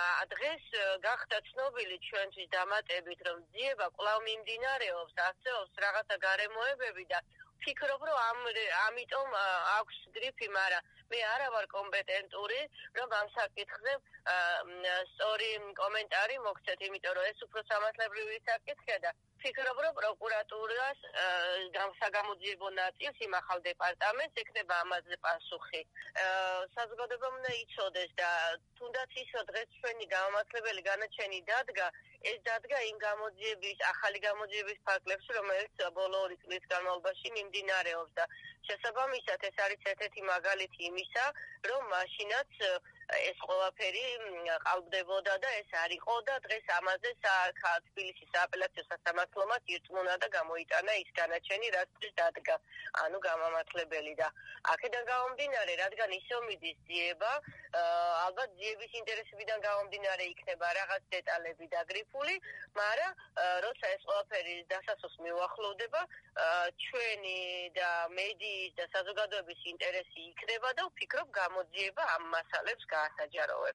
დღეს გახდა ცნობილი ჩვენთვის დამატებით, რომ ძიება კვლავ მიმდინარეობს, არსებობს რაღაცა გარემოებები და ვფიქრობ, რომ ამიტომ აქვს გრიფი, მაგრამ მე არა ვარ კომპეტენტური, რომ ამ საკითხზე სწორი კომენტარი მოგცეთ, იმიტომ რომ ეს უფრო სამართლებრივი საკითხია და ვფიქრობ, რომ პროკურატურას საგამოძიებო ნაწილს იმახავ დეპარტამენტს ექნება ამაზე პასუხი. საზოგადოებამ უნდა იცოდეს და თუნდაც ისო დღეს ჩვენი გამომაცლებელი განაჩენი დადგა, ეს დადგა იმ ახალი გამოძიების ფარგლებში, რომელიც ბოლო 2 წლის განმავლობაში მიმდინარეობს და შესაბამისად ეს არის ერთ-ერთი მაგალითი იმისა, რომ მაშინაც ეს ყველაფერი ყალბდებოდა და ეს არ იყო და დღეს ამაზე თბილისის სააპელაციო სასამართლომაც ირწმუნა და გამოიტანა ის განაჩენი, რაც დღეს დადგა, ანუ გამამართლებელი და აქედან გამომდინარე, რადგან ისევ მიდის ძიება, ალბათ ძიების ინტერესებიდან გამომდინარე იქნება რაღაც დეტალები დაგრიფული, მაგრამ როცა ეს ყველაფერი დასასრულს მიუახლოვდება, ჩვენი და მედიის და საზოგადოების ინტერესი იქნება და ვფიქრობ გამოძიება ამ მასალებს გაასაჯაროვებს.